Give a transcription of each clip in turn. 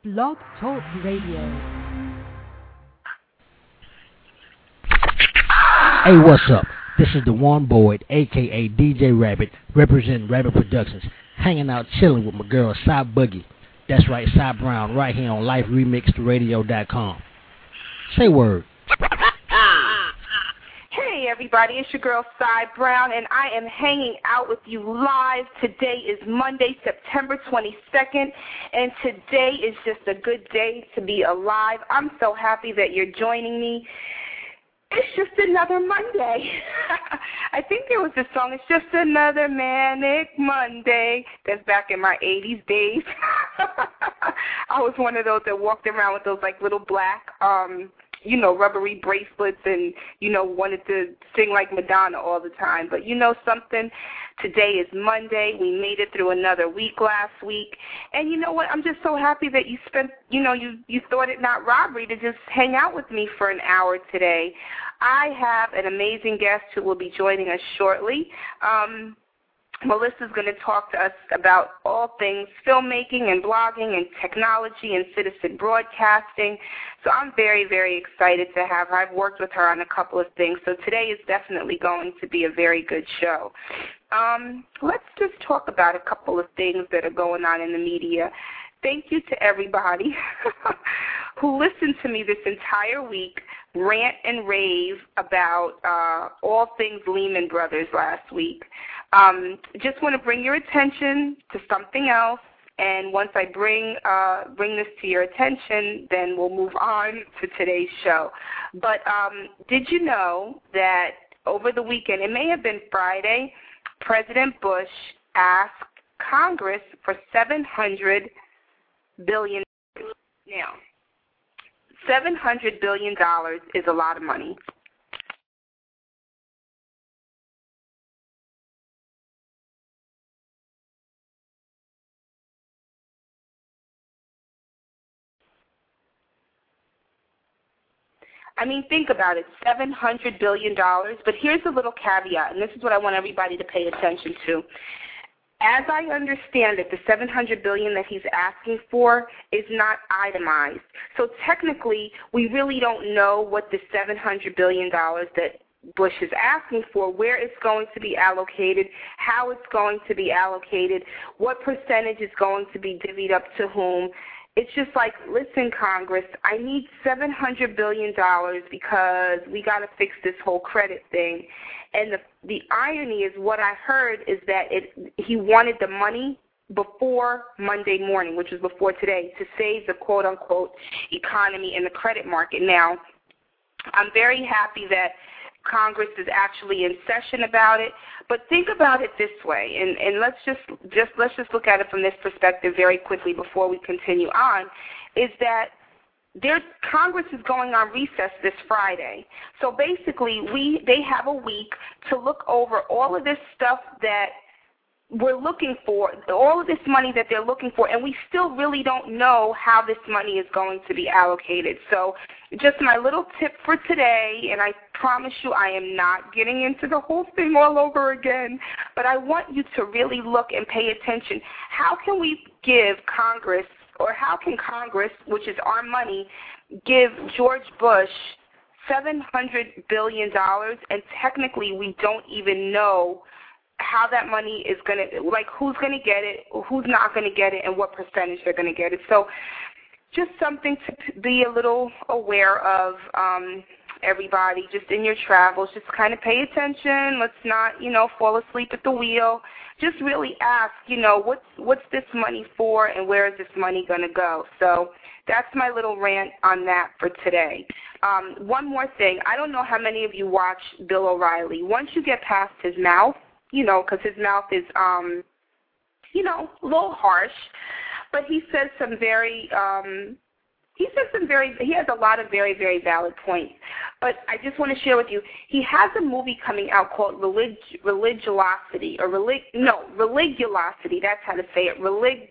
Blog Talk Radio. Hey, what's up? This is the One Boyd, a.k.a. DJ Rabbit, representing Rabbit Productions, hanging out chilling with my girl, Cy Boogie. That's right, Cy Brown, right here on LifeRemixedRadio.com. Say word. Hey everybody, it's your girl Cy Brown, and I am hanging out with you live. Today is Monday, September 22nd, and today is just a good day to be alive. I'm so happy that you're joining me. It's just another Monday. I think there was this song, it's just another manic Monday. That's back in my 80s days. I was one of those that walked around with those like little black rubbery bracelets and, wanted to sing like Madonna all the time. But you know something? Today is Monday. We made it through another week last week. And you know what? I'm just so happy that you spent, you thought it not robbery to just hang out with me for an hour today. I have an amazing guest who will be joining us shortly. Melissa's going to talk to us about all things filmmaking and blogging and technology and citizen broadcasting. So I'm very, very excited to have her. I've worked with her on a couple of things, so today is definitely going to be a very good show. Let's just talk about a couple of things that are going on in the media. Thank you to everybody who listened to me this entire week rant and rave about all things Lehman Brothers last week. Just want to bring your attention to something else, and once I bring this to your attention, then we'll move on to today's show. But did you know that over the weekend, it may have been Friday, President Bush asked Congress for $700 billion. Now, $700 billion is a lot of money. I mean, think about it, $700 billion. But here's a little caveat, and this is what I want everybody to pay attention to. As I understand it, the $700 billion that he's asking for is not itemized. So technically, we really don't know what the $700 billion that Bush is asking for, where it's going to be allocated, how it's going to be allocated, what percentage is going to be divvied up to whom. It's just like, listen, Congress, I need $700 billion because we got to fix this whole credit thing. And the irony is, what I heard is that he wanted the money before Monday morning, which was before today, to save the quote-unquote economy and the credit market. Now, I'm very happy that Congress is actually in session about it, but think about it this way, and let's just look at it from this perspective very quickly before we continue on, is that Congress is going on recess this Friday. So basically, they have a week to look over all of this stuff that we're looking for, all of this money that they're looking for, and we still really don't know how this money is going to be allocated. So just my little tip for today, and I promise you I am not getting into the whole thing all over again, but I want you to really look and pay attention. How can we give Congress, or how can Congress, which is our money, give George Bush $700 billion, and technically we don't even know how that money is going to, like who's going to get it, who's not going to get it, and what percentage they're going to get it. So just something to be a little aware of, everybody, just in your travels. Just kind of pay attention. Let's not, fall asleep at the wheel. Just really ask, what's this money for and where is this money going to go? So that's my little rant on that for today. One more thing. I don't know how many of you watch Bill O'Reilly. Once you get past his mouth, because his mouth is, a little harsh, but he says some very, he has a lot of very, very valid points. But I just want to share with you, he has a movie coming out called Religulosity, Religulosity, that's how to say it,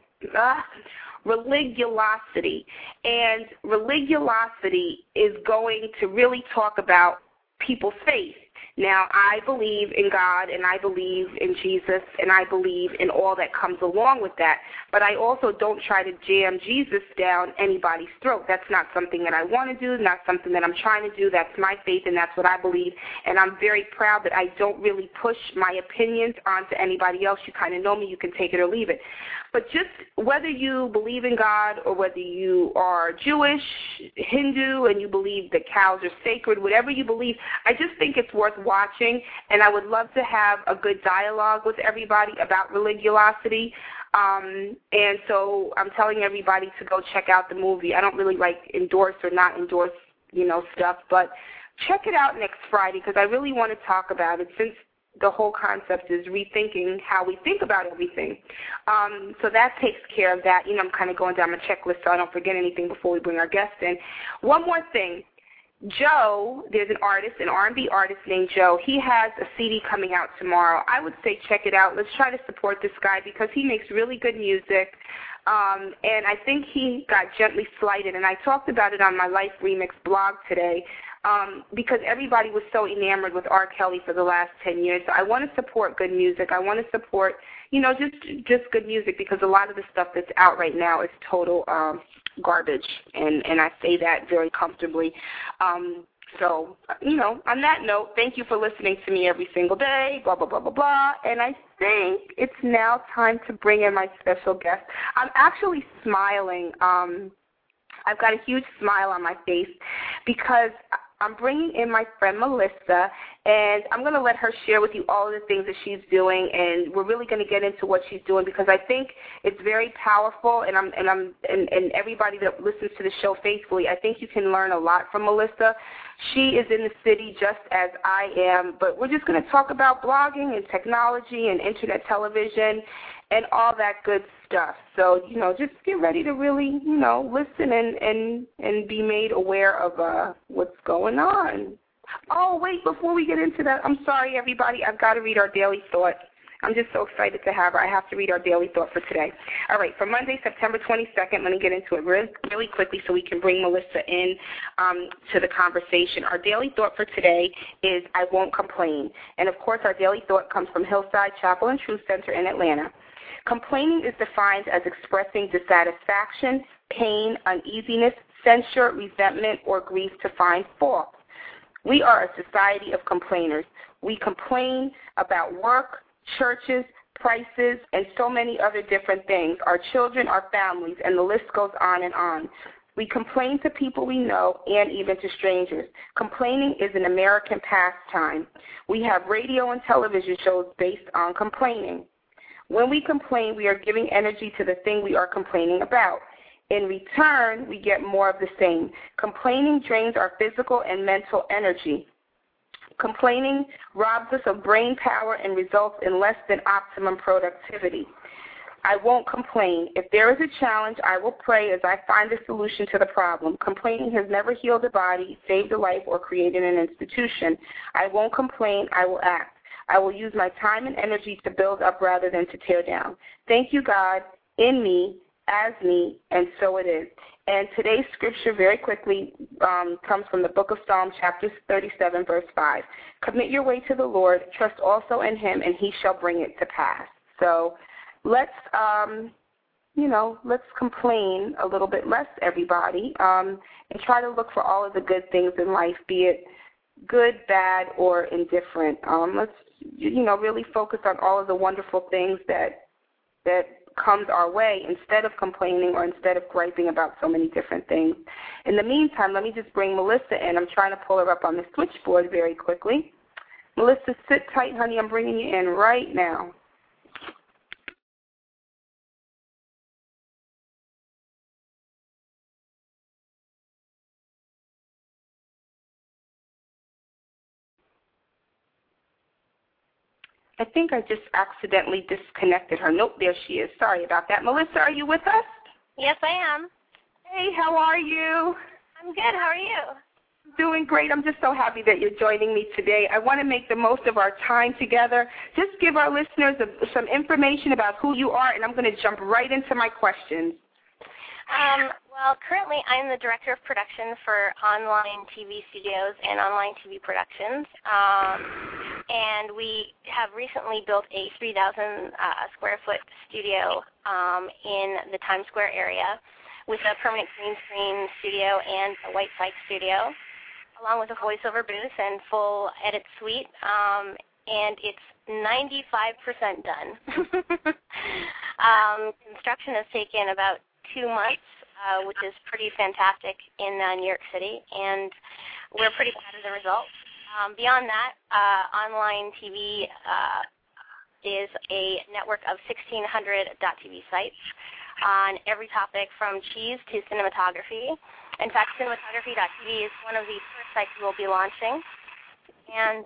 Religulosity. And Religulosity is going to really talk about people's faith. Now, I believe in God, and I believe in Jesus, and I believe in all that comes along with that. But I also don't try to jam Jesus down anybody's throat. That's not something that I want to do, not something that I'm trying to do. That's my faith, and that's what I believe. And I'm very proud that I don't really push my opinions onto anybody else. You kind of know me. You can take it or leave it. But just whether you believe in God or whether you are Jewish, Hindu, and you believe that cows are sacred, whatever you believe, I just think it's worth watching, and I would love to have a good dialogue with everybody about religiosity. And so I'm telling everybody to go check out the movie. I don't really endorse or not endorse, stuff, but check it out next Friday because I really want to talk about it since the whole concept is rethinking how we think about everything. So that takes care of that. I'm kind of going down my checklist so I don't forget anything before we bring our guest in. One more thing. Joe, there's an artist, an R&B artist named Joe. He has a CD coming out tomorrow. I would say check it out. Let's try to support this guy because he makes really good music. And I think he got gently slighted, and I talked about it on my Life Remix blog today. Because everybody was so enamored with R. Kelly for the last 10 years. So I want to support good music. I want to support, just good music because a lot of the stuff that's out right now is total garbage, and I say that very comfortably. So, on that note, thank you for listening to me every single day, blah, blah, blah, blah, blah. And I think it's now time to bring in my special guest. I'm actually smiling. I've got a huge smile on my face because I'm bringing in my friend Melissa, and I'm going to let her share with you all of the things that she's doing, and we're really going to get into what she's doing because I think it's very powerful, and everybody that listens to the show faithfully, I think you can learn a lot from Melissa. She is in the city just as I am, but we're just going to talk about blogging and technology and internet television and all that good stuff. So, just get ready to really, listen and be made aware of what's going on. Oh, wait, before we get into that, I'm sorry, everybody. I've got to read our daily thought. I'm just so excited to have her. I have to read our daily thought for today. All right, for Monday, September 22nd, let me get into it really quickly so we can bring Melissa in to the conversation. Our daily thought for today is I won't complain. And, of course, our daily thought comes from Hillside Chapel and Truth Center in Atlanta. Complaining is defined as expressing dissatisfaction, pain, uneasiness, censure, resentment, or grief to find fault. We are a society of complainers. We complain about work, churches, prices, and so many other different things, our children, our families, and the list goes on and on. We complain to people we know and even to strangers. Complaining is an American pastime. We have radio and television shows based on complaining. When we complain, we are giving energy to the thing we are complaining about. In return, we get more of the same. Complaining drains our physical and mental energy. Complaining robs us of brain power and results in less than optimum productivity. I won't complain. If there is a challenge, I will pray as I find a solution to the problem. Complaining has never healed a body, saved a life, or created an institution. I won't complain. I will act. I will use my time and energy to build up rather than to tear down. Thank you, God, in me, as me, and so it is. And today's scripture, very quickly, comes from the book of Psalms, chapter 37, verse 5. Commit your way to the Lord, trust also in him, and he shall bring it to pass. So let's complain a little bit less, everybody, and try to look for all of the good things in life, be it good, bad, or indifferent. Let's really focus on all of the wonderful things that comes our way instead of complaining or instead of griping about so many different things. In the meantime, let me just bring Melissa in. I'm trying to pull her up on the switchboard very quickly. Melissa, sit tight, honey. I'm bringing you in right now. I think I just accidentally disconnected her. Nope, there she is. Sorry about that. Melissa, are you with us? Yes, I am. Hey, how are you? I'm good. How are you? Doing great. I'm just so happy that you're joining me today. I want to make the most of our time together. Just give our listeners some information about who you are, and I'm going to jump right into my questions. Well, Well, currently I'm the director of production for online TV studios and online TV productions. And we have recently built a 3,000 square foot studio in the Times Square area with a permanent green screen studio and a white cyc studio, along with a voiceover booth and full edit suite. And it's 95% done. Construction has taken about 2 months, which is pretty fantastic in New York City, and we're pretty proud of the results. Beyond that, online TV is a network of 1,600 .tv sites on every topic from cheese to cinematography. In fact, cinematography.tv is one of the first sites we will be launching. And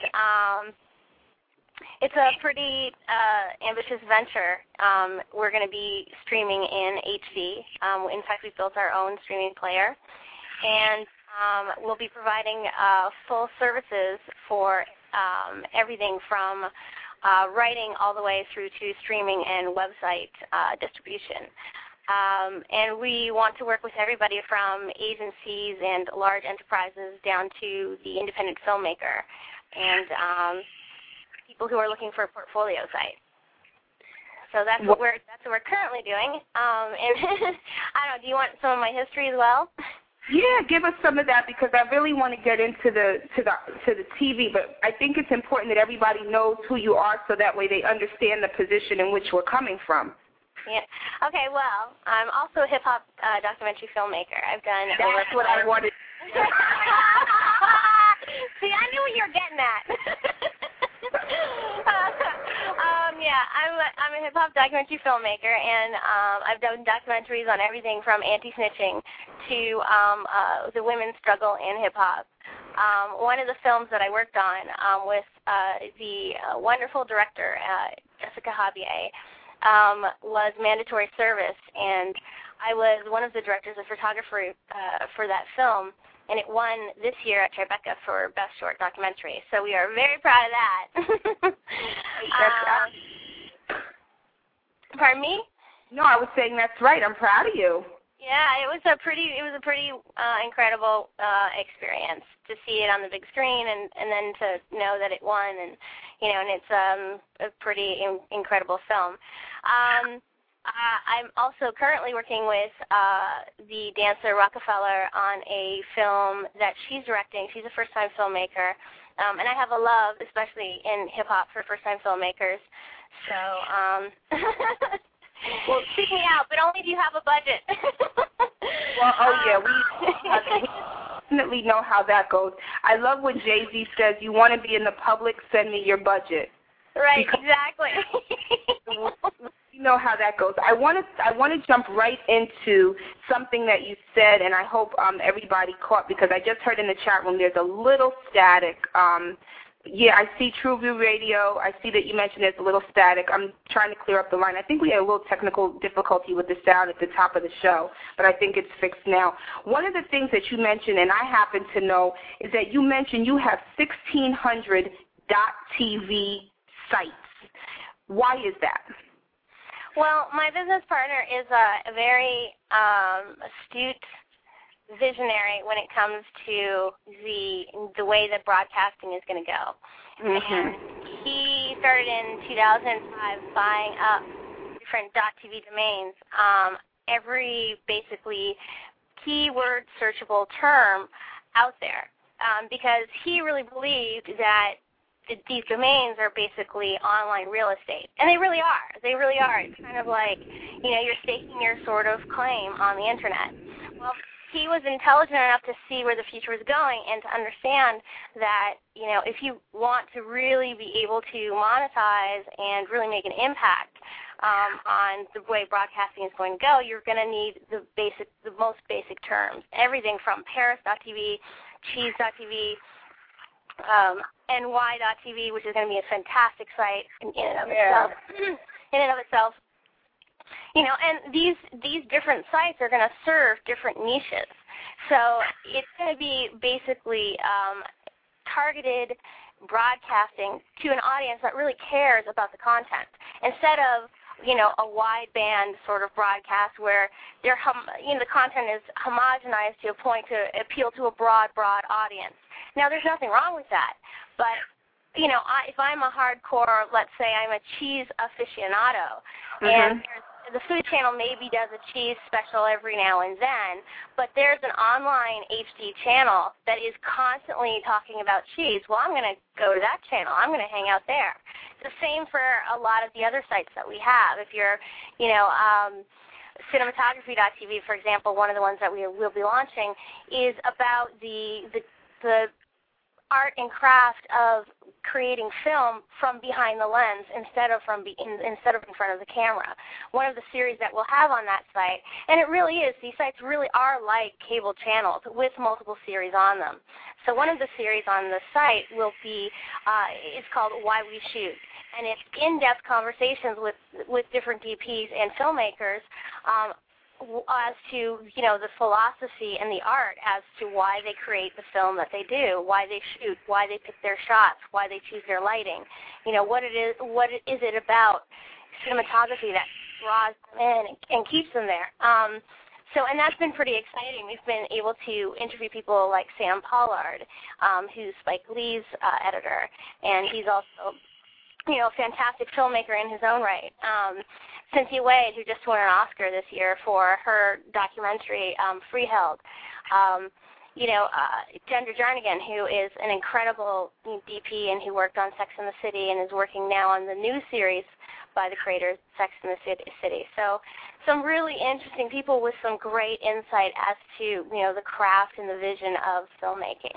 it's a pretty ambitious venture. We're going to be streaming in HD. In fact, we've built our own streaming player. And we'll be providing full services for everything from writing all the way through to streaming and website distribution. And we want to work with everybody from agencies and large enterprises down to the independent filmmaker and people who are looking for a portfolio site. So that's what we're currently doing. And I don't know, do you want some of my history as well? Yeah, give us some of that because I really want to get into the TV, but I think it's important that everybody knows who you are so that way they understand the position in which we're coming from. Yeah. Okay, well, I'm also a hip-hop documentary filmmaker. I've done That's what I wanted. See, I knew what you were getting at. Yeah, I'm a hip-hop documentary filmmaker, and I've done documentaries on everything from anti-snitching to the women's struggle in hip-hop. One of the films that I worked on with the wonderful director, Jessica Javier, was Mandatory Service, and I was one of the directors of photography for that film, and it won this year at Tribeca for Best Short Documentary. So we are very proud of that. Pardon me? No, I was saying that's right. I'm proud of you. Yeah, it was a pretty incredible experience to see it on the big screen and then to know that it won, and and it's a pretty incredible film. I'm also currently working with the dancer Rockefeller on a film that she's directing. She's a first-time filmmaker, and I have a love, especially in hip-hop, for first-time filmmakers. So, well, seek me out, but only if you have a budget. Well, we definitely know how that goes. I love what Jay-Z says, you want to be in the public, send me your budget. Right, exactly. You know how that goes. I want to jump right into something that you said, and I hope everybody caught, because I just heard in the chat room there's a little static. Yeah, I see TrueView Radio. I see that you mentioned there's a little static. I'm trying to clear up the line. I think we had a little technical difficulty with the sound at the top of the show, but I think it's fixed now. One of the things that you mentioned, and I happen to know, is that you mentioned you have 1,600 .tv sites. Why is that? Well, my business partner is a very astute visionary when it comes to the way that broadcasting is going to go. Mm-hmm. And he started in 2005 buying up different .tv domains, every basically keyword searchable term out there, because he really believed that these domains are basically online real estate. And they really are. They really are. It's kind of like, you're staking your sort of claim on the Internet. Well, he was intelligent enough to see where the future was going and to understand that, if you want to really be able to monetize and really make an impact on the way broadcasting is going to go, you're going to need the most basic terms. Everything from Paris.tv, Cheese.tv, NY.tv, which is going to be a fantastic site in and of itself. In and of itself. And these different sites are going to serve different niches. So it's going to be basically targeted broadcasting to an audience that really cares about the content, instead of a wide band sort of broadcast where the content is homogenized to a point to appeal to a broad audience. Now, there's nothing wrong with that, but if I'm a hardcore, let's say I'm a cheese aficionado, and the Food Channel maybe does a cheese special every now and then, but there's an online HD channel that is constantly talking about cheese. Well, I'm going to go to that channel. I'm going to hang out there. It's the same for a lot of the other sites that we have. If you're, cinematography.tv, for example, one of the ones that we will be launching is about the art and craft of creating film from behind the lens instead of in front of the camera. One of the series that we'll have on that site, and it really is, these sites really are like cable channels with multiple series on them. So one of the series on the site will be, it's called Why We Shoot, and it's in-depth conversations with different DPs and filmmakers as to, the philosophy and the art as to why they create the film that they do, why they shoot, why they pick their shots, why they choose their lighting. What is it about cinematography that draws them in and keeps them there. And that's been pretty exciting. We've been able to interview people like Sam Pollard, who's Spike Lee's editor, and he's also a fantastic filmmaker in his own right. Cynthia Wade, who just won an Oscar this year for her documentary, Freeheld. Gendra Jarnigan, who is an incredible DP and who worked on Sex and the City and is working now on the new series by the creators, Sex and the City. So some really interesting people with some great insight as to, the craft and the vision of filmmaking.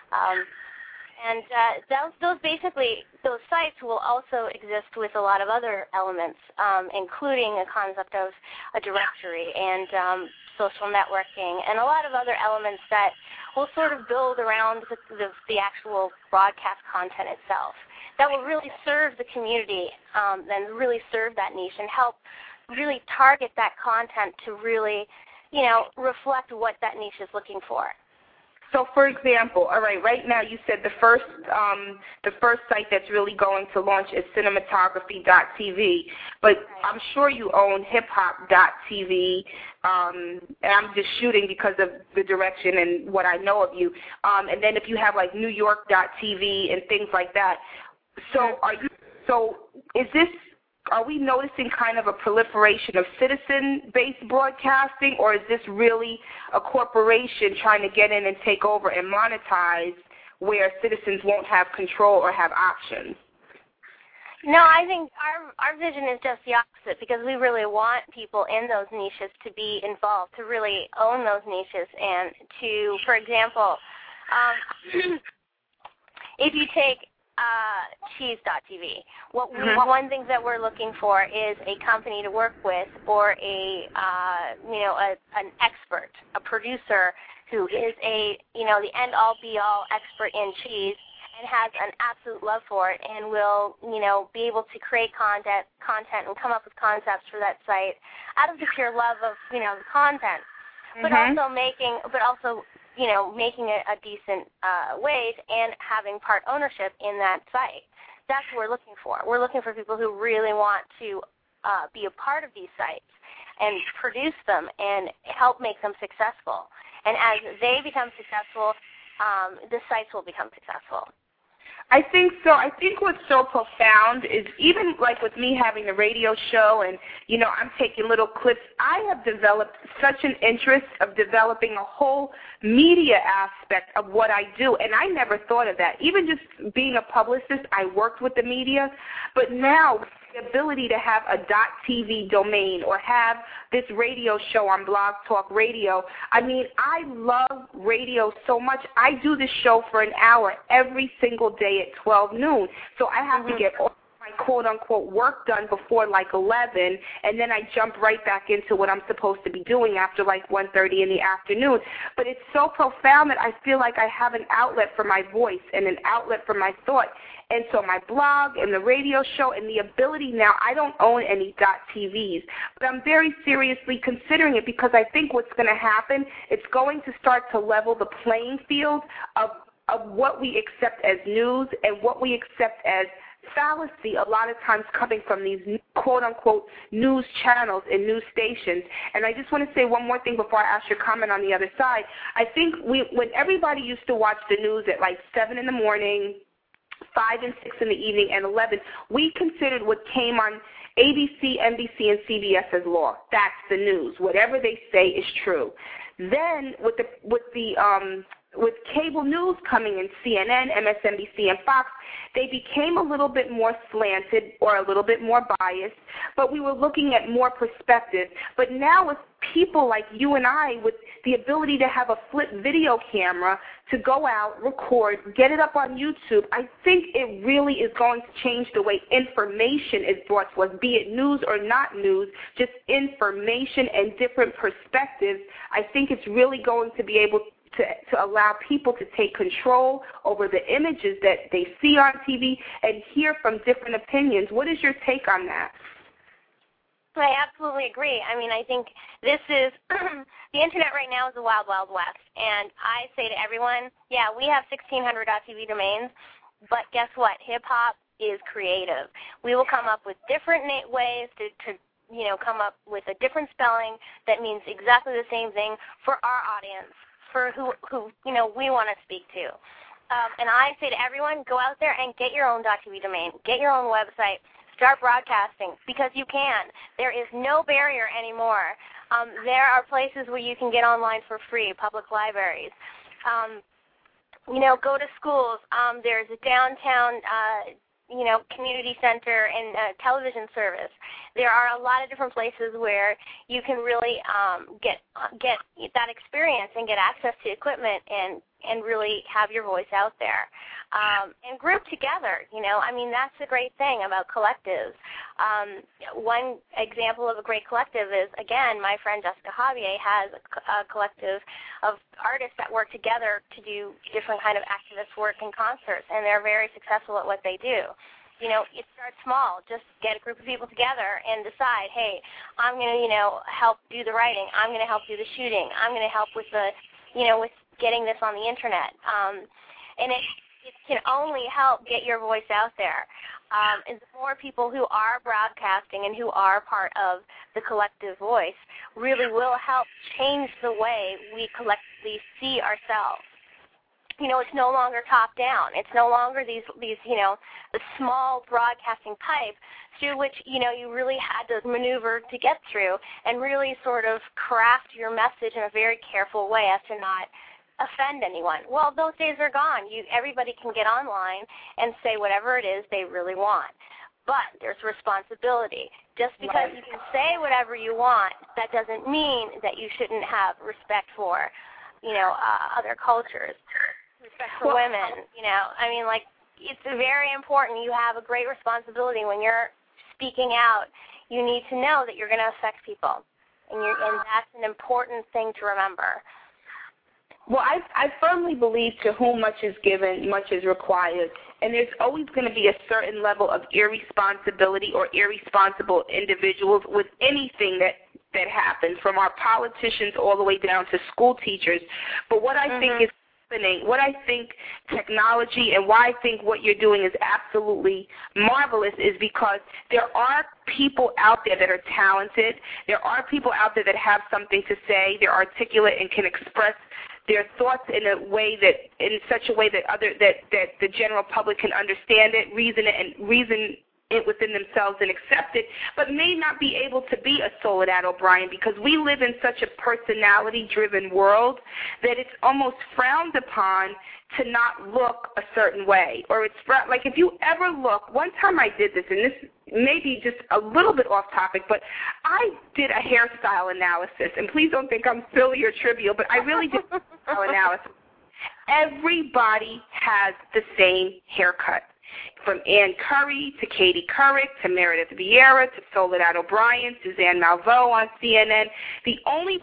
Those sites will also exist with a lot of other elements, including a concept of a directory and social networking and a lot of other elements that will sort of build around the actual broadcast content itself. That will really serve the community and really serve that niche and help really target that content to really, reflect what that niche is looking for. So, for example, all right, right now you said the first site that's really going to launch is cinematography.tv, but I'm sure you own hiphop.tv, and I'm just shooting because of the direction and what I know of you. And then if you have like newyork.tv and things like that, are we noticing kind of a proliferation of citizen-based broadcasting, or is this really a corporation trying to get in and take over and monetize where citizens won't have control or have options? No, I think our vision is just the opposite, because we really want people in those niches to be involved, to really own those niches, and to, for example, if you take cheese.tv. One thing that we're looking for is a company to work with, or an expert, a producer who is the end-all be-all expert in cheese and has an absolute love for it and will be able to create content and come up with concepts for that site out of the pure love of the content, but also making a decent wage and having part ownership in that site. That's what we're looking for. We're looking for people who really want to be a part of these sites and produce them and help make them successful. And as they become successful, the sites will become successful. I think so. I think what's so profound is, even like with me having a radio show and, I'm taking little clips, I have developed such an interest of developing a whole media aspect of what I do, and I never thought of that. Even just being a publicist, I worked with the media, but now the ability to have a .tv domain or have this radio show on Blog Talk Radio. I mean, I love radio so much. I do this show for an hour every single day at 12 noon. So I have to get all my quote-unquote work done before like 11, and then I jump right back into what I'm supposed to be doing after like 1:30 in the afternoon. But it's so profound that I feel like I have an outlet for my voice and an outlet for my thought. And so my blog and the radio show and the ability now, I don't own any .tvs, but I'm very seriously considering it, because I think what's going to happen, it's going to start to level the playing field of what we accept as news and what we accept as fallacy a lot of times coming from these quote-unquote news channels and news stations. And I just want to say one more thing before I ask your comment on the other side. I think when everybody used to watch the news at like 7 in the morning, 5 and 6 in the evening, and 11, we considered what came on ABC, NBC, and CBS as law. That's the news. Whatever they say is true. Then with cable news coming in, CNN, MSNBC, and Fox, they became a little bit more slanted or a little bit more biased, but we were looking at more perspective. But now with people like you and I with the ability to have a flip video camera to go out, record, get it up on YouTube, I think it really is going to change the way information is brought to us, be it news or not news, just information and different perspectives. I think it's really going to be able to allow people to take control over the images that they see on TV and hear from different opinions. What is your take on that? I absolutely agree. I mean, I think this is the internet right now is the wild, wild west. And I say to everyone, yeah, we have 1600.tv domains, but guess what? Hip-hop is creative. We will come up with different ways to come up with a different spelling that means exactly the same thing for our audience, for who we want to speak to. And I say to everyone, go out there and get your own .tv domain, get your own website, start broadcasting, because you can. There is no barrier anymore. There are places where you can get online for free, public libraries. Go to schools. There's a downtown community center and television service. There are a lot of different places where you can really get that experience and get access to equipment and really have your voice out there and group together. I mean, that's the great thing about collectives. One example of a great collective is, again, my friend Jessica Javier has a collective of artists that work together to do different kind of activist work in concerts, and they're very successful at what they do. It starts small. Just get a group of people together and decide, hey, I'm going to, help do the writing. I'm going to help do the shooting. I'm going to help with the, with getting this on the internet. And it can only help get your voice out there. And the more people who are broadcasting and who are part of the collective voice really will help change the way we collectively see ourselves. It's no longer top down. It's no longer these the small broadcasting pipe through which, you really had to maneuver to get through and really sort of craft your message in a very careful way as to not offend anyone. Well, those days are gone. Everybody can get online and say whatever it is they really want. But there's responsibility. Just because you can say whatever you want, that doesn't mean that you shouldn't have respect for, other cultures. Respect for women, it's very important. You have a great responsibility when you're speaking out. You need to know that you're going to affect people, and that's an important thing to remember. Well, I firmly believe to whom much is given, much is required, and there's always going to be a certain level of irresponsibility or irresponsible individuals with anything that happens, from our politicians all the way down to school teachers. But what I think is what I think technology and why I think what you're doing is absolutely marvelous is because there are people out there that are talented. There are people out there that have something to say. They're articulate and can express their thoughts in such a way that the general public can understand it, reason it within themselves and accept it, but may not be able to be a Soledad O'Brien because we live in such a personality-driven world that it's almost frowned upon to not look a certain way. Or it's like if you ever look, one time I did this, and this may be just a little bit off topic, but I did a hairstyle analysis, and please don't think I'm silly or trivial, but I really did a hairstyle analysis. Everybody has the same haircut. From Ann Curry to Katie Couric to Meredith Vieira to Soledad O'Brien, Suzanne Malveaux on CNN. The only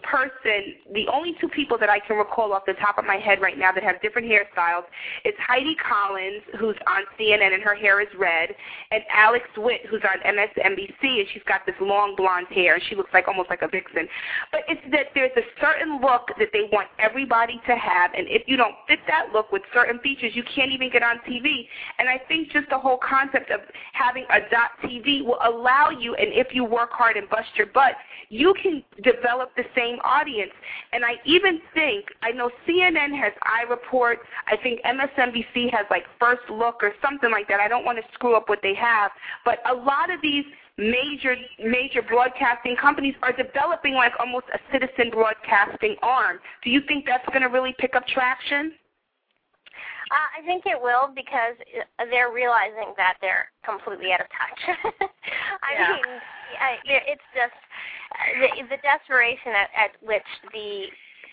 two people that I can recall off the top of my head right now that have different hairstyles is Heidi Collins, who's on CNN and her hair is red, and Alex Witt, who's on MSNBC, and she's got this long blonde hair, and she looks almost like a vixen. But it's that there's a certain look that they want everybody to have, and if you don't fit that look with certain features, you can't even get on TV. And I think just just the whole concept of having a .tv will allow you, and if you work hard and bust your butt, you can develop the same audience. And I even think, I know CNN has iReport, I think MSNBC has like First Look or something like that. I don't want to screw up what they have, but a lot of these major broadcasting companies are developing like almost a citizen broadcasting arm. Do you think that's going to really pick up traction? I think it will, because they're realizing that they're completely out of touch. I mean, it's just the desperation at which the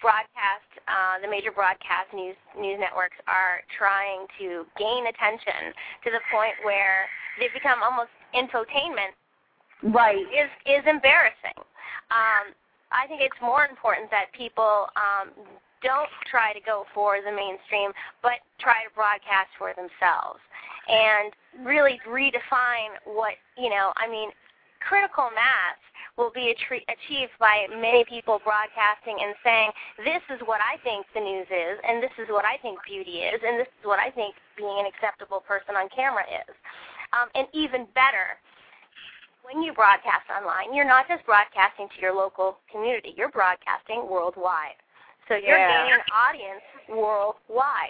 major broadcast news networks are trying to gain attention to the point where they've become almost infotainment. Right. Is embarrassing. I think it's more important that people don't try to go for the mainstream, but try to broadcast for themselves and really redefine what, critical mass will be achieved by many people broadcasting and saying, this is what I think the news is, and this is what I think beauty is, and this is what I think being an acceptable person on camera is. And even better, when you broadcast online, you're not just broadcasting to your local community. You're broadcasting worldwide. So you're gaining an audience worldwide.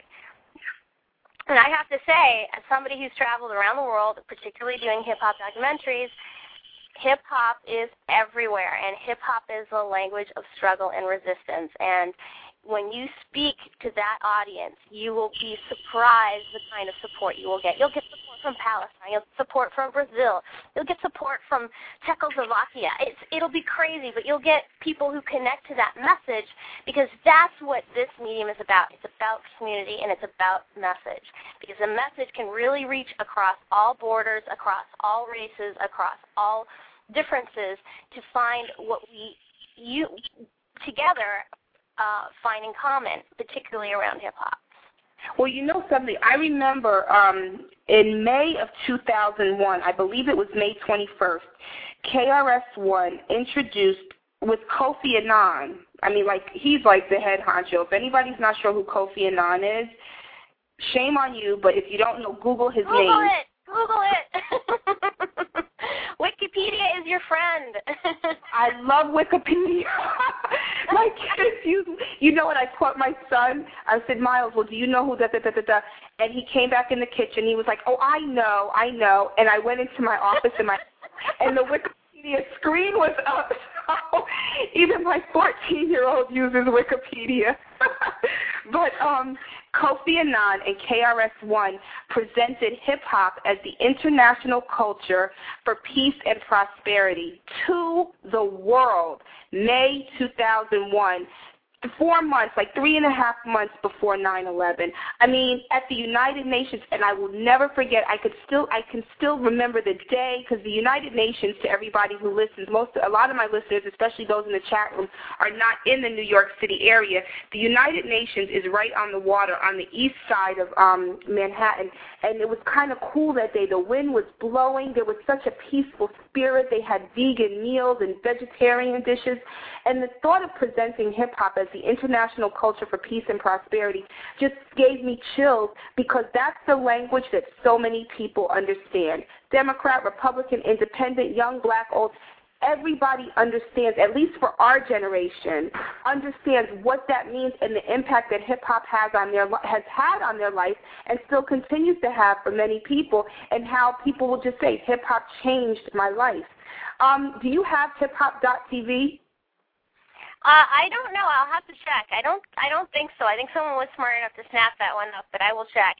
And I have to say, as somebody who's traveled around the world, particularly doing hip-hop documentaries, hip-hop is everywhere, and hip-hop is a language of struggle and resistance. And when you speak to that audience, you will be surprised the kind of support you will get. You'll get support from Palestine. You'll get support from Brazil. You'll get support from Czechoslovakia. It'll be crazy, but you'll get people who connect to that message, because that's what this medium is about. It's about community, and it's about message, because the message can really reach across all borders, across all races, across all differences, to find what you together find in common, particularly around hip-hop. Well, you know something, I remember in May of 2001, I believe it was May 21st, KRS-One introduced with Kofi Annan. I mean, like, he's like the head honcho. If anybody's not sure who Kofi Annan is, shame on you, but if you don't know, Google his name. Google it. Wikipedia is your friend. I love Wikipedia. My kids you know what, I taught my son, I said, Miles, well, do you know who da-da-da-da-da? And he came back in the kitchen. He was like, oh, I know. And I went into my office and the Wikipedia screen was up. So even my 14-year-old uses Wikipedia. But Kofi Annan and KRS-One presented hip-hop as the international culture for peace and prosperity to the world, May 2001. 4 months, like 3.5 months before 9/11. I mean, at the United Nations, and I will never forget. I can still remember the day, because the United Nations, to everybody who listens, a lot of my listeners, especially those in the chat room, are not in the New York City area. The United Nations is right on the water on the east side of Manhattan, and it was kind of cool that day. The wind was blowing. There was such a peaceful spirit. They had vegan meals and vegetarian dishes, and the thought of presenting hip hop as the international culture for peace and prosperity just gave me chills, because that's the language that so many people understand. Democrat, Republican, independent, young, black, old, everybody understands, at least for our generation, understands what that means and the impact that hip-hop has had on their life and still continues to have for many people, and how people will just say, hip-hop changed my life. Do you have hiphop.tv? I don't know. I'll have to check. I don't think so. I think someone was smart enough to snap that one up, but I will check.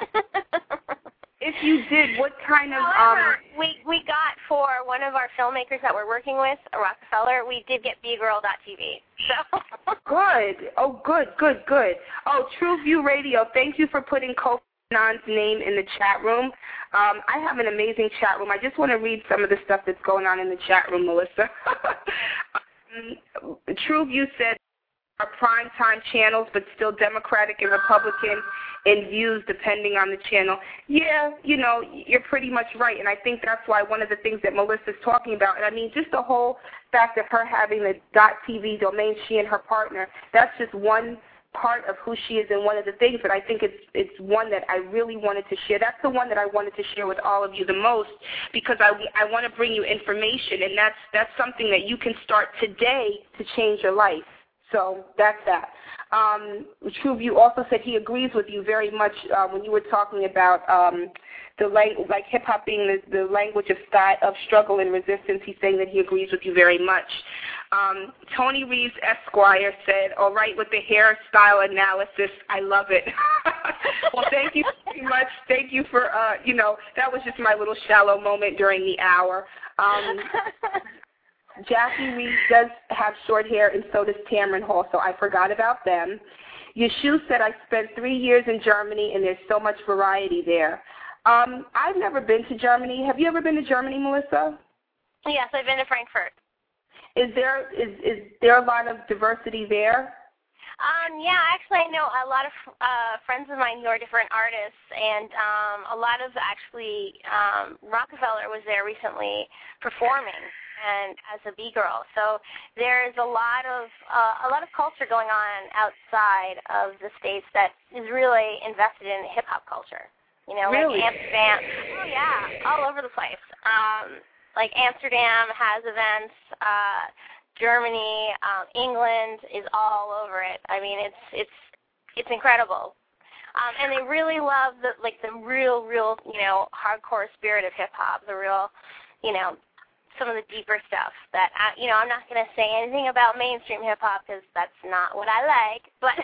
If you did, what kind of we got for one of our filmmakers that we're working with, Rockefeller, we did get bgirl.tv. So good. Oh, good. Oh, True View Radio, thank you for putting Kofi Annan's name in the chat room. I have an amazing chat room. I just want to read some of the stuff that's going on in the chat room, Melissa. True View said are primetime channels, but still Democratic and Republican in views depending on the channel. Yeah, you're pretty much right, and I think that's why one of the things that Melissa's talking about, and I mean just the whole fact of her having the .tv domain, she and her partner, that's just one part of who she is and one of the things, but I think it's one that I really wanted to share. That's the one that I wanted to share with all of you the most, because I want to bring you information, and that's something that you can start today to change your life. So that's that. TrueView also said he agrees with you very much when you were talking about like hip-hop being the language of struggle and resistance. He's saying that he agrees with you very much. Tony Reeves Esquire said, all right with the hairstyle analysis. I love it. Well, thank you very much. Thank you for, that was just my little shallow moment during the hour. Jackie Reed does have short hair, and so does Tamron Hall, so I forgot about them. Yeshu said, I spent 3 years in Germany, and there's so much variety there. I've never been to Germany. Have you ever been to Germany, Melissa? Yes, I've been to Frankfurt. Is there a lot of diversity there? Yeah, actually I know a lot of friends of mine who are different artists, and a lot of Rockefeller was there recently performing and as a B-girl. So there's a lot of culture going on outside of the States that is really invested in hip-hop culture. Really? Like Amsterdam. Oh, yeah, all over the place. Like Amsterdam has events, Germany, England is all over it. I mean, it's incredible. And they really love the real, hardcore spirit of hip-hop, the real, some of the deeper stuff that, I'm not going to say anything about mainstream hip-hop because that's not what I like, but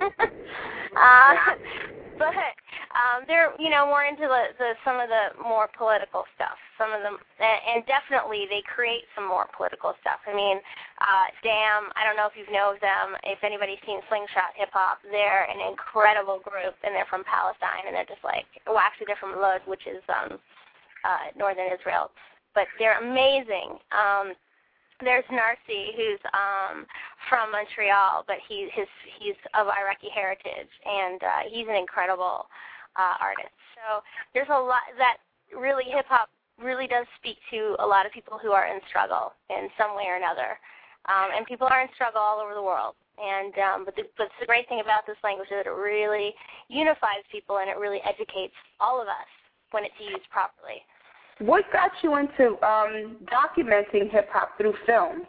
they're, more into some of the more political stuff. Some of them, and definitely they create some more political stuff. I mean, Damn, I don't know if you know of them. If anybody's seen Slingshot Hip Hop, they're an incredible group, and they're from Palestine, and they're just actually they're from Lod, which is northern Israel. But they're amazing. There's Narcy, who's from Montreal, but he's of Iraqi heritage, and he's an incredible artist. So there's a lot that really hip-hop really does speak to a lot of people who are in struggle in some way or another. And people are in struggle all over the world. And but the great thing about this language is that it really unifies people, and it really educates all of us when it's used properly. What got you into documenting hip-hop through film?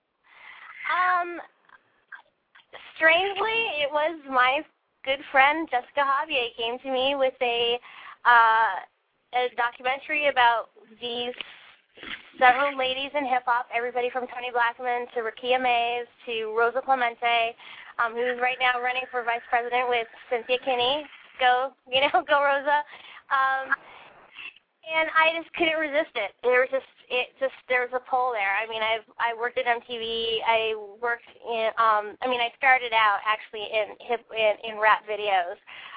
Strangely, it was my good friend Jessica Javier came to me with a documentary about these several ladies in hip-hop, everybody from Tony Blackman to Rakia Mays to Rosa Clemente, who's right now running for vice president with Cynthia Kinney. Go Rosa. And I just couldn't resist it. There was a pull there. I mean, I worked at MTV. I worked in. I started out actually in rap videos,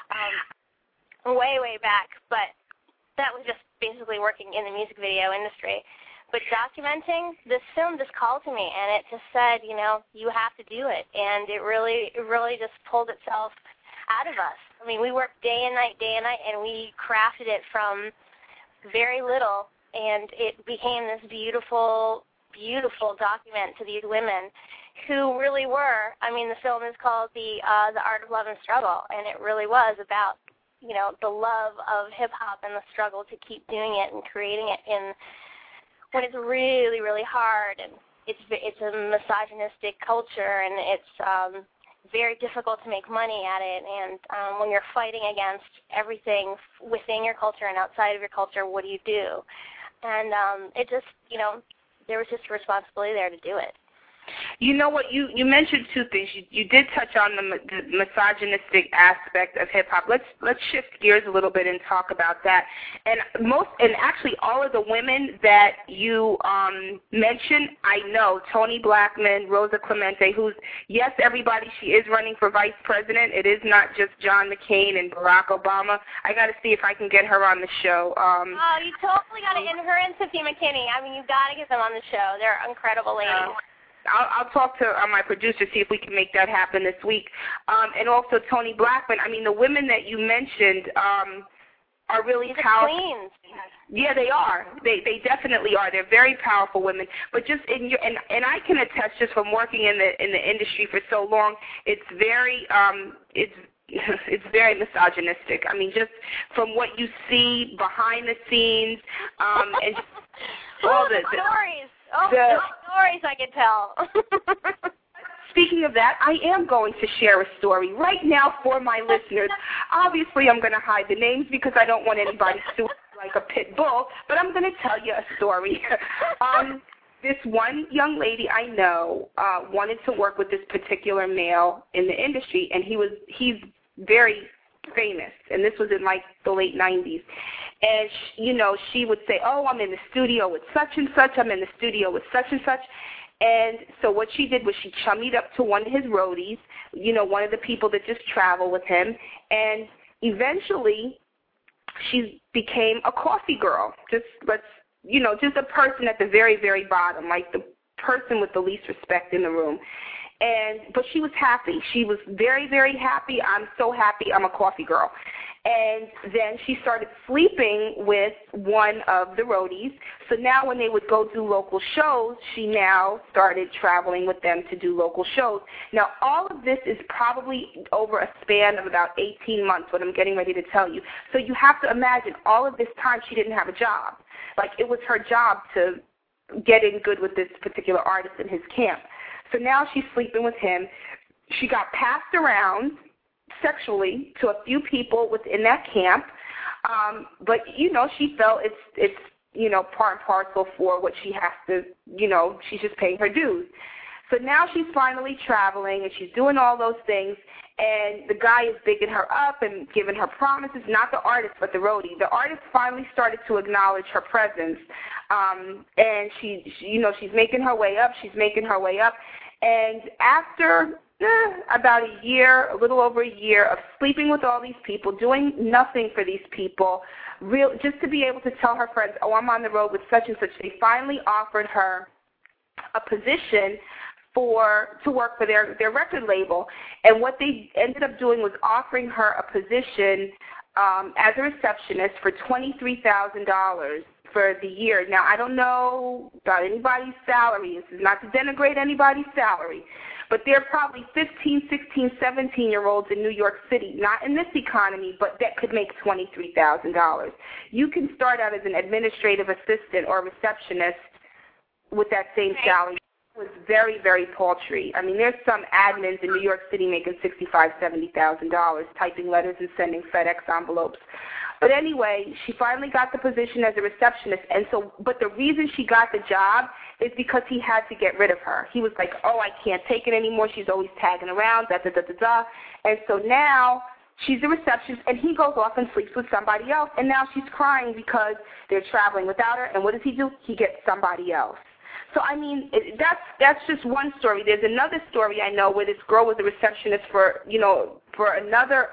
way back. But that was just basically working in the music video industry. But documenting, this film just called to me, and it just said, you have to do it. And it really just pulled itself out of us. I mean, we worked day and night, and we crafted it from very little, and it became this beautiful, beautiful document to these women who really were. I mean, the film is called The Art of Love and Struggle, and it really was about, the love of hip-hop and the struggle to keep doing it and creating it when it's really, really hard, and it's a misogynistic culture, and it's very difficult to make money at it, and when you're fighting against everything within your culture and outside of your culture, what do you do? And it just, there was just a responsibility there to do it. You know what? You mentioned two things. You did touch on the misogynistic aspect of hip hop. Let's shift gears a little bit and talk about that. And actually all of the women that you mentioned, I know Tony Blackman, Rosa Clemente, who's everybody. She is running for vice president. It is not just John McCain and Barack Obama. I got to see if I can get her on the show. You totally got to get her and Cynthia McKinney. I mean, you got to get them on the show. They're incredible ladies. I'll talk to my producer, see if we can make that happen this week. And also Tony Blackman. I mean, the women that you mentioned, are really powerful. Queens. Yeah, they are. They definitely are. They're very powerful women. But just in your and I can attest just from working in the industry for so long, it's very it's very misogynistic. I mean, just from what you see behind the scenes, and just all the stories. The stories I could tell. Speaking of that, I am going to share a story right now for my listeners. Obviously, I'm going to hide the names because I don't want anybody to like a pit bull, but I'm going to tell you a story. This one young lady I know wanted to work with this particular male in the industry, and he's very famous, and this was in like the late 90s. And she would say, "Oh, I'm in the studio with such and such. I'm in the studio with such and such." And so what she did was she chummied up to one of his roadies, one of the people that just travel with him, and eventually she became a coffee girl. Just a person at the very, very bottom, like the person with the least respect in the room. But she was happy. She was very, very happy. I'm so happy I'm a coffee girl. And then she started sleeping with one of the roadies. So now when they would go do local shows, she now started traveling with them to do local shows. Now, all of this is probably over a span of about 18 months, what I'm getting ready to tell you. So you have to imagine all of this time she didn't have a job. Like, it was her job to get in good with this particular artist in his camp. So now she's sleeping with him. She got passed around sexually to a few people within that camp, but she felt it's part and parcel for what she has to, she's just paying her dues. So now she's finally traveling and she's doing all those things, and the guy is bigging her up and giving her promises, not the artist but the roadie. The artist finally started to acknowledge her presence, and she's making her way up. And after about a year, a little over a year of sleeping with all these people, doing nothing for these people, just to be able to tell her friends, "Oh, I'm on the road with such and such," they finally offered her a position to work for their record label. And what they ended up doing was offering her a position as a receptionist for $23,000 for the year. Now, I don't know about anybody's salary. This is not to denigrate anybody's salary. But there are probably 15, 16, 17-year-olds in New York City, not in this economy, but that could make $23,000. You can start out as an administrative assistant or receptionist with that same salary. It was very, very paltry. I mean, there's some admins in New York City making $65,000, $70,000, typing letters and sending FedEx envelopes. But anyway, she finally got the position as a receptionist, but the reason she got the job is because he had to get rid of her. He was like, "Oh, I can't take it anymore. She's always tagging around, da-da-da-da-da." And so now she's a receptionist, and he goes off and sleeps with somebody else, and now she's crying because they're traveling without her, and what does he do? He gets somebody else. So, I mean, that's just one story. There's another story I know where this girl was a receptionist for another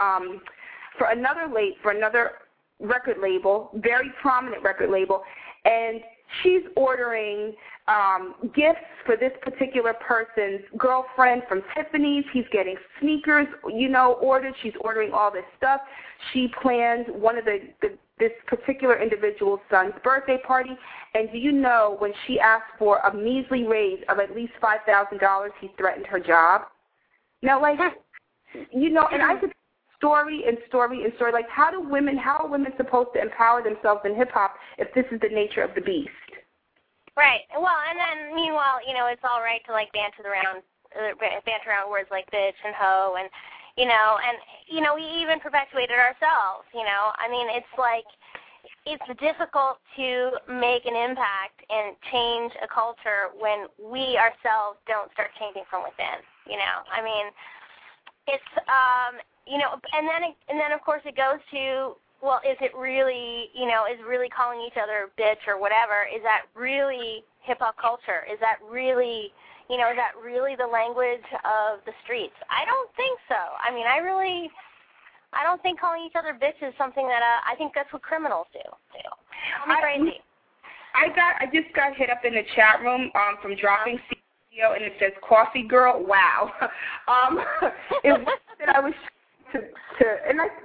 record label, very prominent record label, and she's ordering gifts for this particular person's girlfriend from Tiffany's. He's getting sneakers, ordered. She's ordering all this stuff. She planned one of this particular individual's son's birthday party, and do you know when she asked for a measly raise of at least $5,000, he threatened her job? Now, like, and I could story and story and story. Like, how are women supposed to empower themselves in hip-hop if this is the nature of the beast? Right. Well, and then meanwhile, it's all right to like banter around words like bitch and hoe, and we even perpetuate it ourselves. I mean, it's like it's difficult to make an impact and change a culture when we ourselves don't start changing from within. I mean, it's and then of course it goes to, well, is it really, is really calling each other bitch or whatever, is that really hip-hop culture? Is that really, is that really the language of the streets? I don't think so. I mean, I don't think calling each other bitch is something that, I think that's what criminals do. I'm crazy. I just got hit up in the chat room from Dropping CEO, and it says coffee girl. Wow. It was that I was and I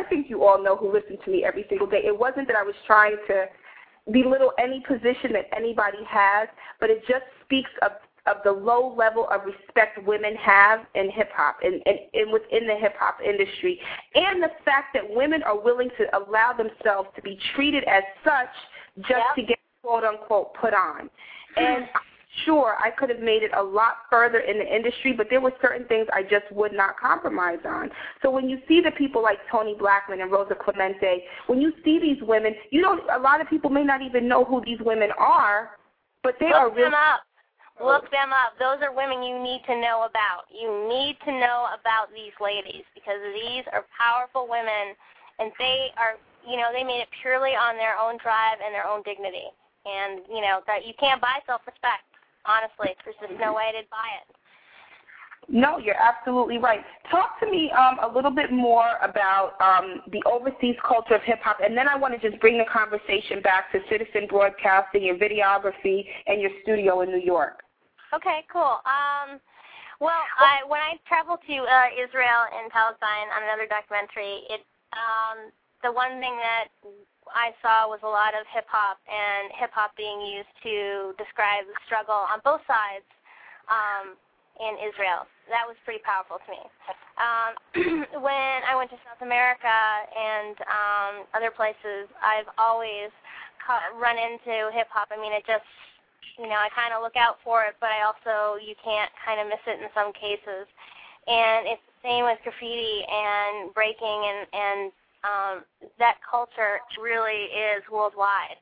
think you all know who listen to me every single day. It wasn't that I was trying to belittle any position that anybody has, but it just speaks of the low level of respect women have in hip-hop and within the hip-hop industry, and the fact that women are willing to allow themselves to be treated as such just to get quote-unquote put on. And I'm sure I could have made it a lot further in the industry, but there were certain things I just would not compromise on. So when you see the people like Tony Blackman and Rosa Clemente, when you see these women, a lot of people may not even know who these women are, but they are really... Look them up. Those are women you need to know about. You need to know about these ladies because these are powerful women, and they are, they made it purely on their own drive and their own dignity. And, that you can't buy self-respect, honestly. There's just no way to buy it. No, you're absolutely right. Talk to me a little bit more about the overseas culture of hip-hop, and then I want to just bring the conversation back to Citizen Broadcasting, your videography, and your studio in New York. Okay, cool. When I traveled to Israel and Palestine on another documentary, the one thing that I saw was a lot of hip-hop, and hip-hop being used to describe the struggle on both sides in Israel. That was pretty powerful to me. When I went to South America and other places, I've always run into hip-hop. I mean, it just... I kind of look out for it, but you can't kind of miss it in some cases. And it's the same with graffiti and breaking, and that culture really is worldwide.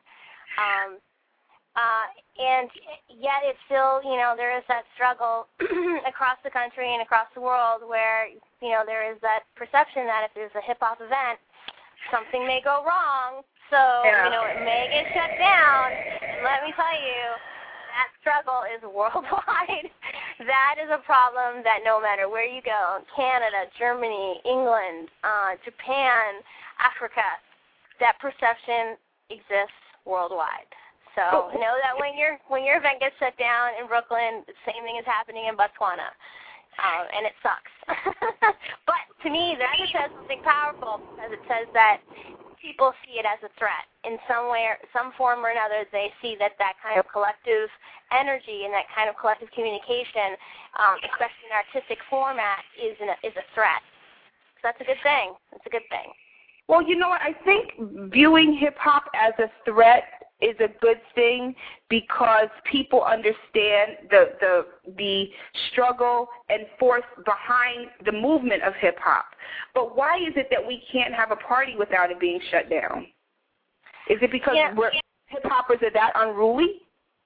And yet it's still, there is that struggle across the country and across the world where, there is that perception that if there's a hip-hop event, something may go wrong. So, it may get shut down. And let me tell you, that struggle is worldwide. That is a problem that no matter where you go, Canada, Germany, England, Japan, Africa, that perception exists worldwide. So know that when your event gets shut down in Brooklyn, the same thing is happening in Botswana. And it sucks. But to me, that just says something powerful because it says that people see it as a threat in some way, some form or another. They see that kind of collective energy and that kind of collective communication, especially in artistic format, is a threat. So that's a good thing. It's a good thing. Well, you know what? I think viewing hip-hop as a threat is a good thing because people understand the struggle and force behind the movement of hip-hop. But why is it that we can't have a party without it being shut down? Is it because hip-hoppers are that unruly?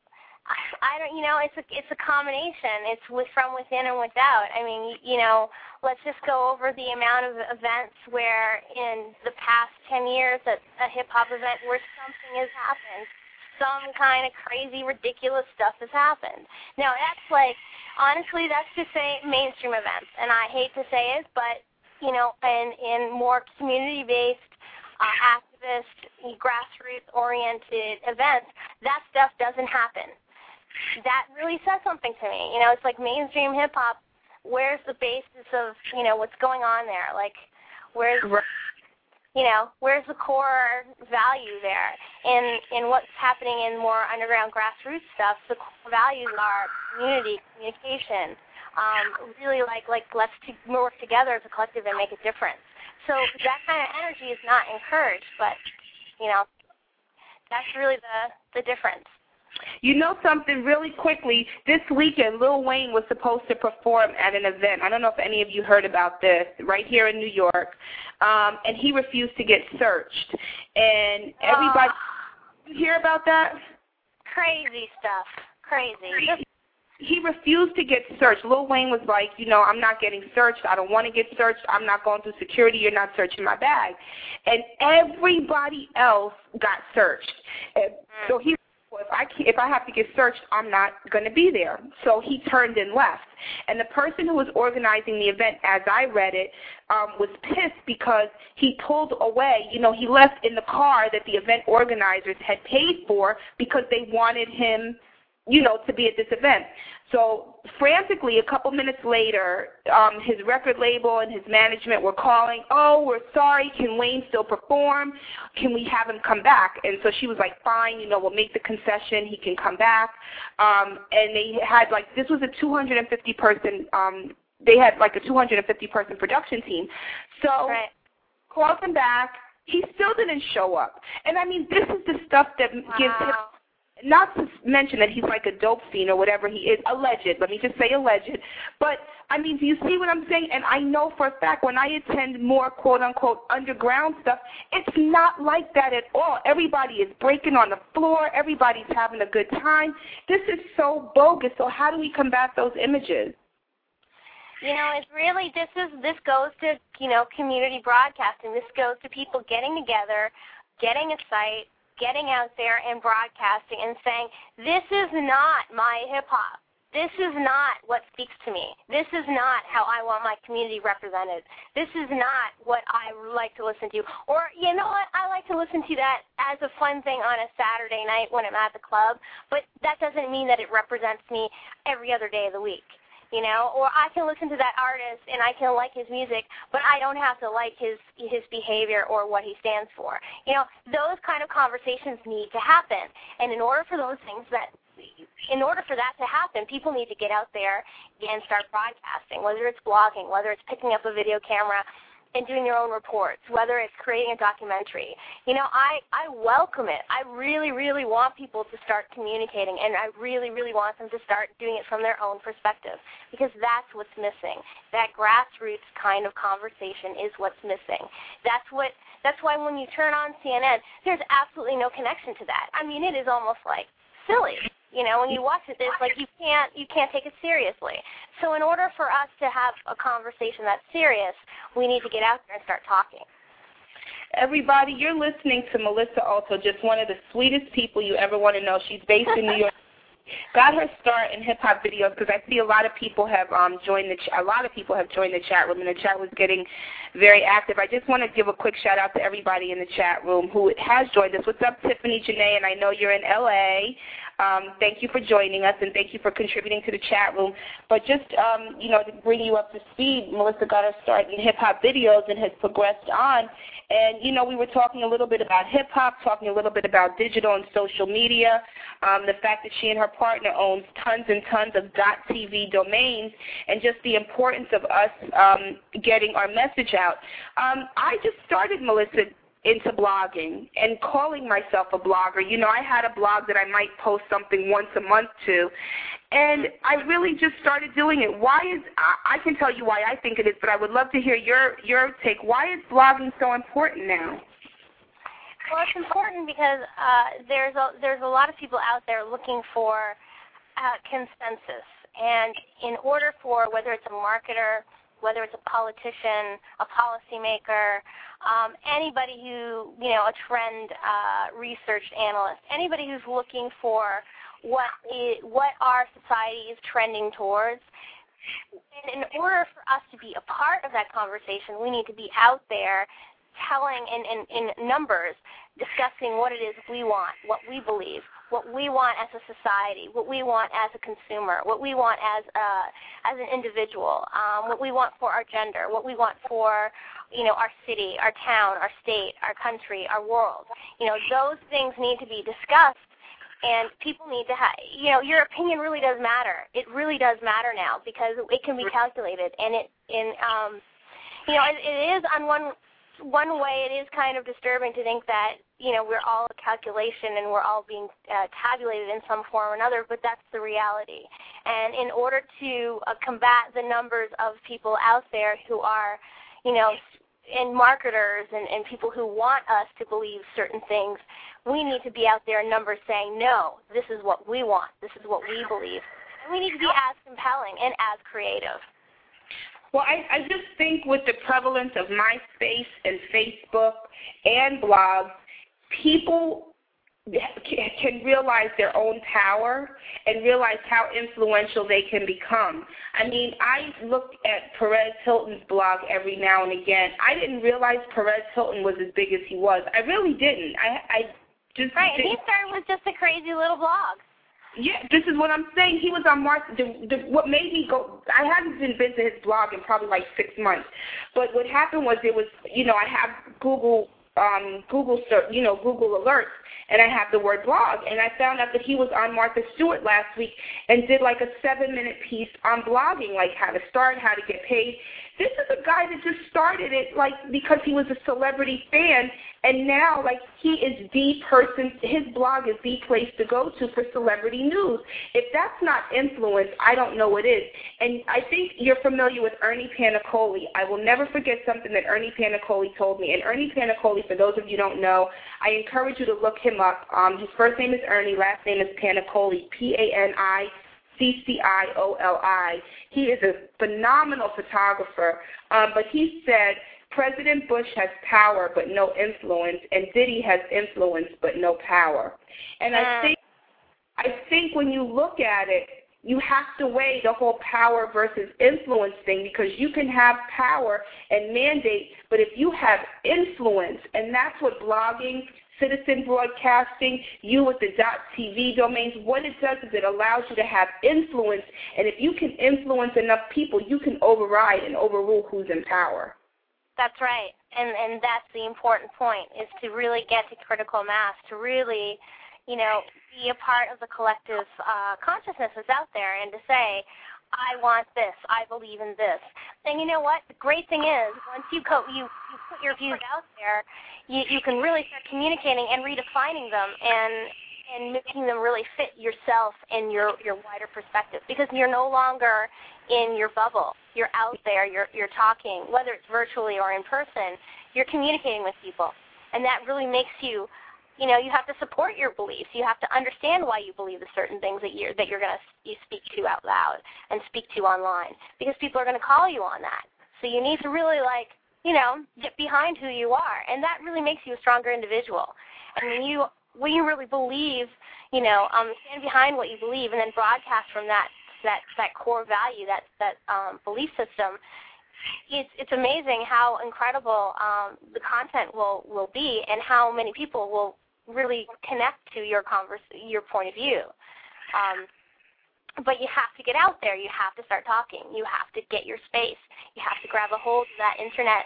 I don't, it's a combination. It's from within and without. I mean, let's just go over the amount of events where in the past 10 years at a hip-hop event where something has happened. Some kind of crazy, ridiculous stuff has happened. Now, honestly, that's just mainstream events. And I hate to say it, but, in more community-based, activist, grassroots-oriented events, that stuff doesn't happen. That really says something to me. It's like mainstream hip-hop, where's the basis of, what's going on there? Like, where's the core value there? In what's happening in more underground grassroots stuff, the core values are community, communication, really let's work together as a collective and make a difference. So that kind of energy is not encouraged, but, that's really the difference. You know something really quickly, this weekend Lil Wayne was supposed to perform at an event. I don't know if any of you heard about this, right here in New York, and he refused to get searched. And everybody, you hear about that? Crazy stuff, crazy. He refused to get searched. Lil Wayne was like, I'm not getting searched. I don't want to get searched. I'm not going through security. You're not searching my bag. And everybody else got searched. And so he if I have to get searched, I'm not going to be there. So he turned and left. And the person who was organizing the event, as I read it, was pissed because he pulled away. He left in the car that the event organizers had paid for because they wanted him to be at this event. So frantically, a couple minutes later, his record label and his management were calling, oh, we're sorry, can Wayne still perform? Can we have him come back? And so she was like, fine, we'll make the concession, he can come back. And they had this was a 250-person, they had a 250-person production team. So called him back, he still didn't show up. And I mean, this is the stuff that gives him, not to mention that he's like a dope fiend or whatever he is, alleged. Let me just say alleged. But, I mean, do you see what I'm saying? And I know for a fact when I attend more quote-unquote underground stuff, it's not like that at all. Everybody is breaking on the floor. Everybody's having a good time. This is so bogus. So how do we combat those images? It's really, this goes to, community broadcasting. This goes to people getting together, getting a site, getting out there and broadcasting and saying, this is not my hip-hop. This is not what speaks to me. This is not how I want my community represented. This is not what I like to listen to. Or, you know what, I like to listen to that as a fun thing on a Saturday night when I'm at the club, but that doesn't mean that it represents me every other day of the week. Or I can listen to that artist and I can like his music, but I don't have to like his behavior or what he stands for. Those kind of conversations need to happen. And in order for that to happen, people need to get out there and start broadcasting, whether it's blogging, whether it's picking up a video camera and doing your own reports, whether it's creating a documentary. I welcome it. I really, really want people to start communicating, and I really, really want them to start doing it from their own perspective, because that's what's missing. That grassroots kind of conversation is what's missing. That's why when you turn on CNN, there's absolutely no connection to that. I mean, it is almost like silly. When you watch it, it's like you can't take it seriously. So in order for us to have a conversation that's serious, we need to get out there and start talking. Everybody, you're listening to Melissa Alto, just one of the sweetest people you ever want to know. She's based in New York. Got her start in hip hop videos because I see a lot of people have joined the chat room, and the chat was getting very active. I just want to give a quick shout out to everybody in the chat room who has joined us. What's up, Tiffany Janae? And I know you're in LA. Thank you for joining us, and thank you for contributing to the chat room. But just to bring you up to speed, Melissa got her start in hip hop videos and has progressed on. And we were talking a little bit about hip hop, talking a little bit about digital and social media, the fact that she and her partner owns tons and tons of .tv domains, and just the importance of us getting our message out. I just started, Melissa, into blogging and calling myself a blogger. I had a blog that I might post something once a month to, and I really just started doing it. I can tell you why I think it is, but I would love to hear your take. Why is blogging so important now? Well, it's important because there's a lot of people out there looking for consensus, and in order for, whether it's a marketer, whether it's a politician, a policymaker, anybody who, a trend research analyst, anybody who's looking for what our society is trending towards, and in order for us to be a part of that conversation, we need to be out there telling in numbers, discussing what it is we want, what we believe, what we want as a society, what we want as a consumer, what we want as an individual, what we want for our gender, what we want for our city, our town, our state, our country, our world. Those things need to be discussed, and people need to have, your opinion really does matter. It really does matter now because it can be calculated, and it is on one way it is kind of disturbing to think that, we're all a calculation and we're all being tabulated in some form or another, but that's the reality. And in order to combat the numbers of people out there who are, and marketers and people who want us to believe certain things, we need to be out there in numbers saying, no, this is what we want, this is what we believe. And we need to be as compelling and as creative. Well, I just think with the prevalence of MySpace and Facebook and blogs, people can realize their own power and realize how influential they can become. I mean, I look at Perez Hilton's blog every now and again. I didn't realize Perez Hilton was as big as he was. I really didn't. I just right, didn't. And he started with just a crazy little blog. Yeah, this is what I'm saying. He was on Martha. What made me go, I haven't been to his blog in probably like 6 months. But what happened was there was, I have Google search, Google alerts, and I have the word blog. And I found out that he was on Martha Stewart last week and did like a 7-minute piece on blogging, like how to start, how to get paid. This is a guy that just started it like because he was a celebrity fan, and now like he is the person, his blog is the place to go to for celebrity news. If that's not influence, I don't know what is. And I think you're familiar with Ernie Panicoli. I will never forget something that Ernie Panicoli told me. And Ernie Panicoli, for those of you who don't know, I encourage you to look him up. His first name is Ernie, last name is Panicoli, Paniccioli. He is a phenomenal photographer, but he said President Bush has power but no influence, and Diddy has influence but no power. And I think when you look at it, you have to weigh the whole power versus influence thing, because you can have power and mandate, but if you have influence, and that's what blogging, citizen broadcasting, you with the .tv domains, what it does is it allows you to have influence, and if you can influence enough people, you can override and overrule who's in power. That's right, and that's the important point, is to really get to critical mass, to really, be a part of the collective consciousness that's out there, and to say, I want this, I believe in this. And you know what? The great thing is, once you put your views out there, you can really start communicating and redefining them and making them really fit yourself and your wider perspective, because you're no longer in your bubble. You're out there, you're talking, whether it's virtually or in person, you're communicating with people. And that really makes you, you have to support your beliefs. You have to understand why you believe the certain things that you're going to speak to out loud and speak to online, because people are going to call you on that. So you need to really get behind who you are, and that really makes you a stronger individual. And when you really believe, stand behind what you believe, and then broadcast from that core value, that belief system, it's amazing how incredible the content will be, and how many people will really connect to your point of view. But you have to get out there. You have to start talking. You have to get your space. You have to grab a hold of that internet.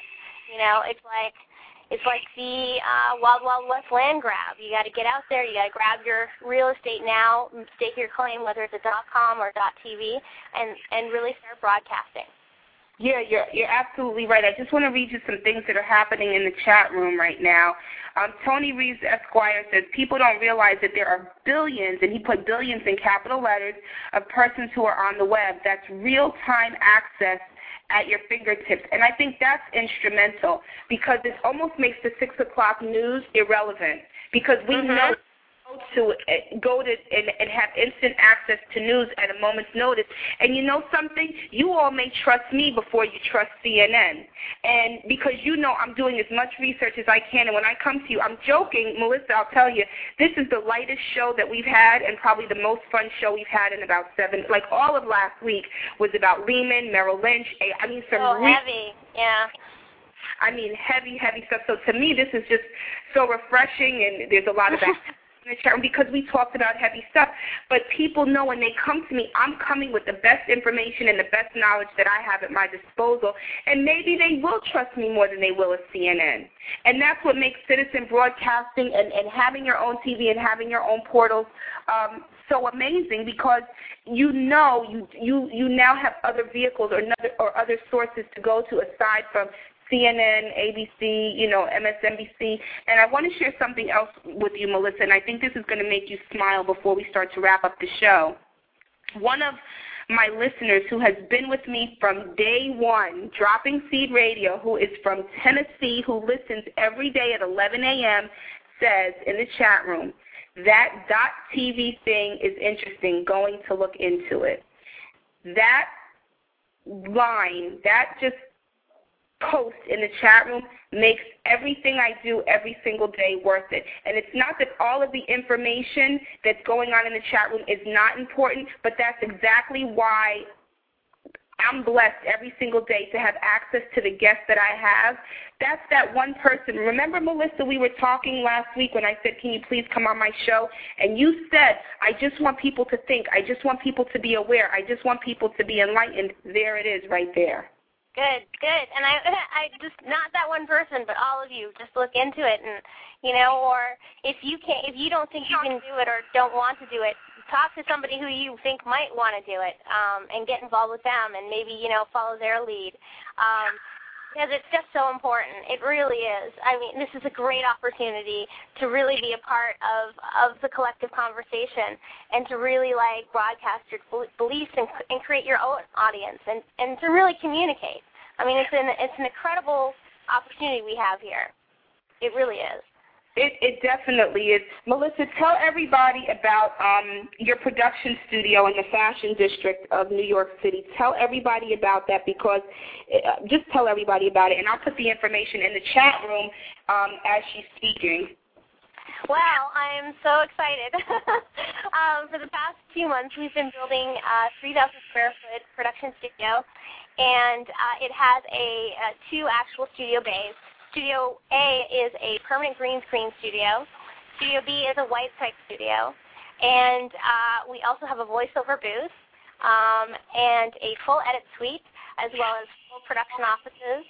It's like the Wild Wild West land grab. You got to get out there. You got to grab your real estate now, stake your claim, whether it's a .com or .tv, and really start broadcasting. Yeah, you're absolutely right. I just want to read you some things that are happening in the chat room right now. Tony Reeves Esquire says, people don't realize that there are billions, and he put billions in capital letters, of persons who are on the web. That's real-time access at your fingertips. And I think that's instrumental, because it almost makes the 6 o'clock news irrelevant, because we know go to and have instant access to news at a moment's notice. And you know something? You all may trust me before you trust CNN. And because I'm doing as much research as I can, and when I come to you, I'm joking, Melissa, I'll tell you, this is the lightest show that we've had, and probably the most fun show we've had in about 7, like all of last week was about Lehman, Merrill Lynch, heavy, yeah. Heavy stuff. So to me, this is just so refreshing, and there's a lot of in the chat room because we talked about heavy stuff. But people know when they come to me, I'm coming with the best information and the best knowledge that I have at my disposal, and maybe they will trust me more than they will a CNN. And that's what makes citizen broadcasting and having your own TV and having your own portals so amazing, because you now have other vehicles or other sources to go to aside from CNN, ABC, MSNBC. And I want to share something else with you, Melissa, and I think this is going to make you smile before we start to wrap up the show. One of my listeners who has been with me from day one, Dropping Seed Radio, who is from Tennessee, who listens every day at 11 a.m., says in the chat room, that .tv thing is interesting, going to look into it. That line, that just post in the chat room makes everything I do every single day worth it. And it's not that all of the information that's going on in the chat room is not important, but that's exactly why I'm blessed every single day to have access to the guests that I have. That's that one person. Remember, Melissa, we were talking last week when I said, can you please come on my show? And you said, I just want people to think. I just want people to be aware. I just want people to be enlightened. There it is right there. Good. And I just, not that one person, but all of you, just look into it, and or if you don't think you can do it or don't want to do it, talk to somebody who you think might want to do it, and get involved with them, and maybe follow their lead, because it's just so important. It really is. I mean, this is a great opportunity to really be a part of the collective conversation, and to really broadcast your beliefs and create your own audience, and to really communicate. I mean, it's an incredible opportunity we have here. It really is. It definitely is. Melissa, tell everybody about your production studio in the Fashion District of New York City. Tell everybody about that, because just tell everybody about it, and I'll put the information in the chat room as she's speaking. Well, I'm so excited. For the past 2 months, we've been building a 3,000 square foot production studio, and it has two actual studio bays. Studio A is a permanent green screen studio. Studio B is a white type studio. And we also have a voiceover booth and a full edit suite, as well as full production offices.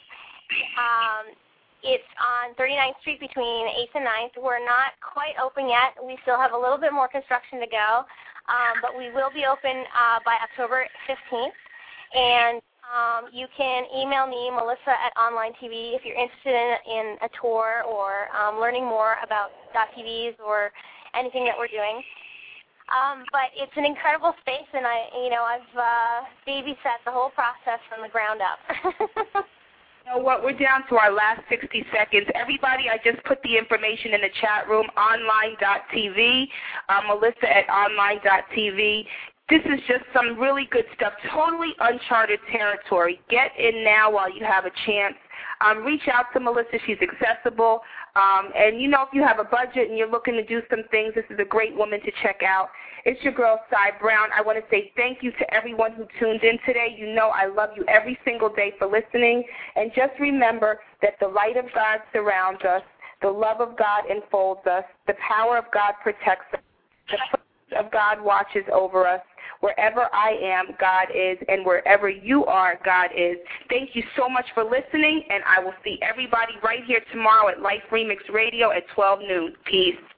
It's on 39th Street between 8th and 9th. We're not quite open yet. We still have a little bit more construction to go, but we will be open by October 15th. And you can email me, Melissa at Online TV, if you're interested in a tour or learning more about .tvs or anything that we're doing. But it's an incredible space, and I've babysat the whole process from the ground up. You know what? We're down to our last 60 seconds. Everybody, I just put the information in the chat room, online.tv, Melissa at online.tv. This is just some really good stuff, totally uncharted territory. Get in now while you have a chance. Reach out to Melissa. She's accessible. And, if you have a budget and you're looking to do some things, this is a great woman to check out. It's your girl, Cy Brown. I want to say thank you to everyone who tuned in today. I love you every single day for listening. And just remember that the light of God surrounds us. The love of God enfolds us. The power of God protects us. The presence of God watches over us. Wherever I am, God is, and wherever you are, God is. Thank you so much for listening, and I will see everybody right here tomorrow at Life Remix Radio at 12 noon. Peace.